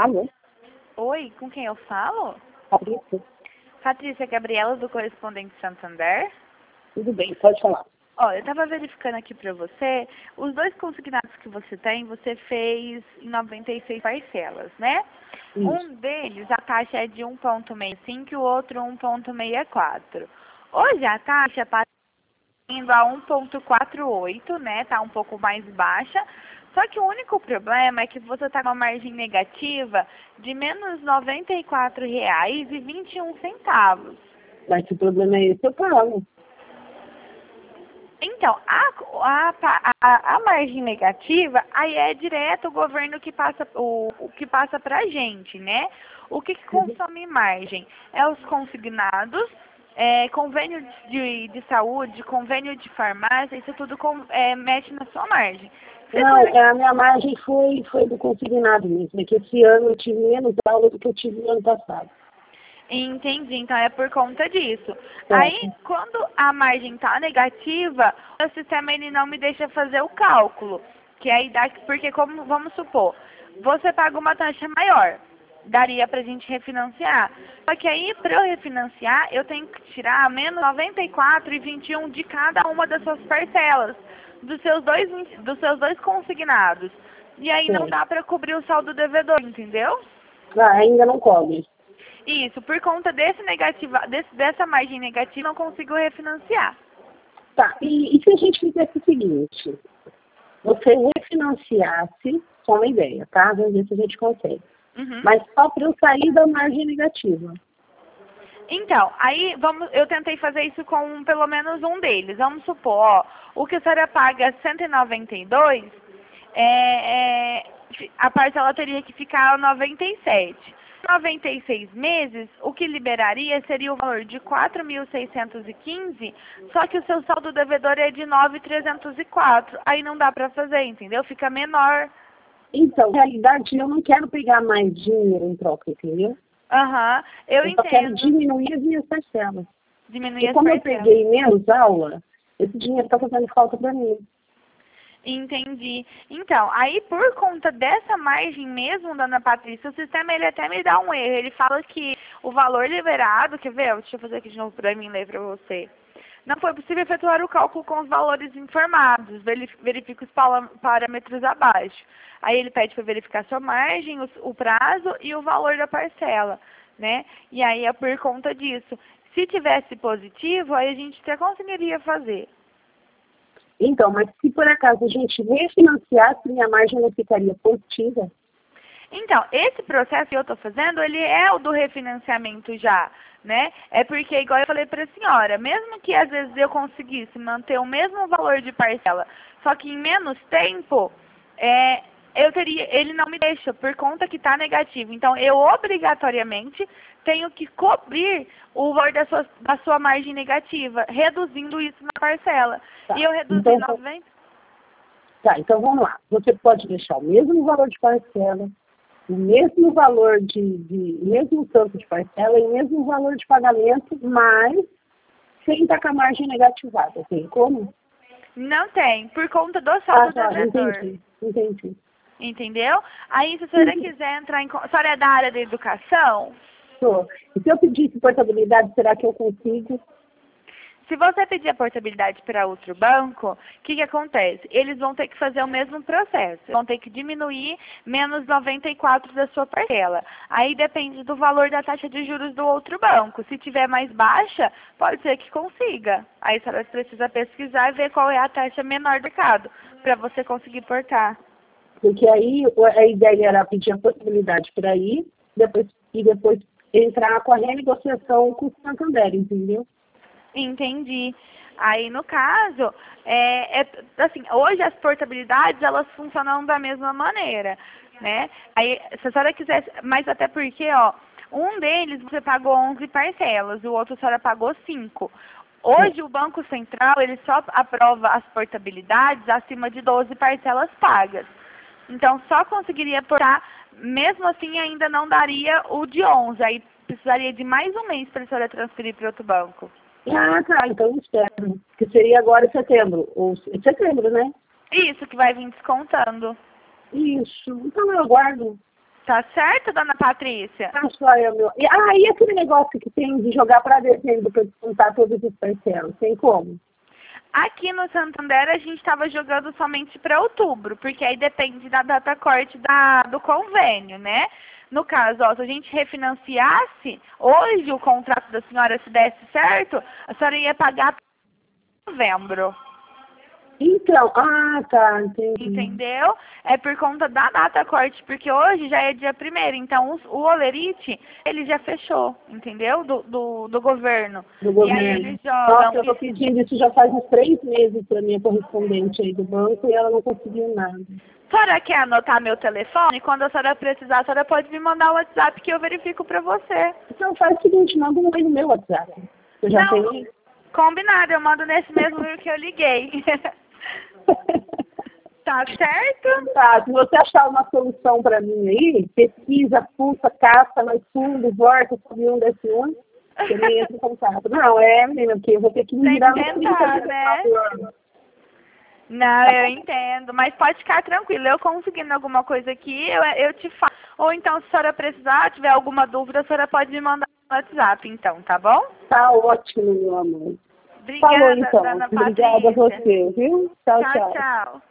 Alô? Oi, com quem eu falo? Patrícia? Patrícia Gabriela, do Correspondente Santander. Tudo bem, pode falar. Olha, eu estava verificando aqui para você, os dois consignados que você tem, você fez em 96 parcelas, né? Isso. Um deles, a taxa é de 1,65 e o outro 1,64. Hoje a taxa está indo a 1,48, né? Tá um pouco mais baixa. Só que o único problema é que você está com uma margem negativa de menos R$ 94,21. Mas se o problema é esse, eu pago. Então, a margem negativa, aí é direto o governo que passa, o que passa para a gente, né? O que consome margem? É os consignados, convênio de saúde, convênio de farmácia, isso tudo mexe na sua margem. Não, a minha margem foi do consignado mesmo. É que esse ano eu tive menos aula do que eu tive no ano passado. Entendi, então é por conta disso. É. Aí, quando a margem está negativa, o sistema ele não me deixa fazer o cálculo. Que aí dá, porque como, vamos supor, você paga uma taxa maior, daria pra gente refinanciar. Só que aí, para eu refinanciar, eu tenho que tirar menos 94,21 de cada uma das suas parcelas, dos seus dois consignados. E aí não dá para cobrir o saldo devedor, entendeu? Ah, ainda não cobre. Isso, por conta dessa margem negativa, não consigo refinanciar. Tá, e se a gente fizesse o seguinte? Você refinanciasse, só uma ideia, tá? Vamos ver se a gente consegue. Uhum. Mas só para eu sair da margem negativa. Então, aí eu tentei fazer isso com pelo menos um deles. Vamos supor, ó, o que a senhora paga 192, a parcela teria que ficar 97. 96 meses, o que liberaria seria o valor de 4.615, só que o seu saldo devedor é de 9.304. Aí não dá para fazer, entendeu? Fica menor. Então, na realidade, eu não quero pegar mais dinheiro em troca, entendeu? Aham, eu só quero entendo. diminuir as minhas parcelas. Diminuir E as como eu parcelas. peguei menos aula, esse dinheiro está fazendo falta para mim. Entendi. Então, aí por conta dessa margem mesmo, dona Patrícia, o sistema ele até me dá um erro. Ele fala que o valor liberado, quer ver? Deixa eu fazer aqui de novo para mim ler para você. Não foi possível efetuar o cálculo com os valores informados. Verifica os parâmetros abaixo. Aí ele pede para verificar sua margem, o prazo e o valor da parcela, né? E aí é por conta disso. Se tivesse positivo, aí a gente até conseguiria fazer. Então, mas se por acaso a gente refinanciasse, minha margem não ficaria positiva? Então, esse processo que eu estou fazendo, ele é o do refinanciamento já, né? É porque, igual eu falei para a senhora, mesmo que às vezes eu conseguisse manter o mesmo valor de parcela, só que em menos tempo, ele não me deixa, por conta que está negativo. Então, eu obrigatoriamente tenho que cobrir o valor da sua margem negativa, reduzindo isso na parcela. Tá. E eu reduzi Então, 90%. Tá, então vamos lá. Você pode deixar o mesmo valor de parcela, o mesmo valor o mesmo tanto de parcela e o mesmo valor de pagamento, mas sem estar com a margem negativada. Tem como? Não tem, por conta do saldo devedor. Entendi. Entendeu? Aí, se a senhora quiser entrar a senhora é da área da educação? Tô. E se eu pedisse portabilidade, será que eu consigo? Se você pedir a portabilidade para outro banco, o que acontece? Eles vão ter que fazer o mesmo processo. Vão ter que diminuir menos 94 da sua parcela. Aí depende do valor da taxa de juros do outro banco. Se tiver mais baixa, pode ser que consiga. Aí a senhora precisa pesquisar e ver qual é a taxa menor do mercado, para você conseguir portar. Porque aí a ideia era pedir a portabilidade para ir, depois entrar com a renegociação com o Santander, entendeu? Entendi. Aí, no caso, assim, hoje as portabilidades, elas funcionam da mesma maneira, né? Aí, se a senhora quiser, mas até porque, ó, um deles você pagou 11 parcelas, o outro a senhora pagou 5. Hoje, o Banco Central, ele só aprova as portabilidades acima de 12 parcelas pagas. Então, só conseguiria portar, mesmo assim, ainda não daria o de 11. Aí, precisaria de mais um mês para a senhora transferir para outro banco. Ah, tá, então espero. Que seria agora em setembro. Ou setembro, né? Isso, que vai vir descontando. Isso. Então eu aguardo. Tá certo, dona Patrícia? Tá joia, meu. E aquele negócio que tem de jogar para dezembro para descontar todas as parcelas, tem como? Aqui no Santander a gente estava jogando somente para outubro, porque aí depende da data corte do convênio, né? No caso, ó, se a gente refinanciasse, hoje o contrato da senhora se desse certo, a senhora ia pagar em novembro. Então, tá, entendi. Entendeu? É por conta da data corte, porque hoje já é dia 1º, então o Olerite, ele já fechou, entendeu? Do governo. Do governo. E aí eles jogam. Nossa, eu tô pedindo isso já faz uns 3 meses para minha correspondente aí do banco e ela não conseguiu nada. A senhora quer anotar meu telefone? Quando a senhora precisar, a senhora pode me mandar o WhatsApp que eu verifico pra você. Então faz o seguinte, manda um e-mail no meu WhatsApp. Eu já Não, tenho. combinado, eu mando nesse mesmo número que eu liguei. Tá certo? Tá, se você achar uma solução para mim aí, pesquisa, pulsa, caça, mais fundo, volta, sobe um, desce um, você me entra em contato. Não, menina, porque eu vou ter que me Tem virar que no tentar, né? Não, eu entendo, mas pode ficar tranquila. Eu conseguindo alguma coisa aqui, eu te falo. Ou então, se a senhora precisar, tiver alguma dúvida, a senhora pode me mandar no WhatsApp, então, tá bom? Tá ótimo, meu amor. Obrigada, Falou, então. dona Obrigada a Patrícia. você, viu? Tchau, Tchau, tchau. tchau.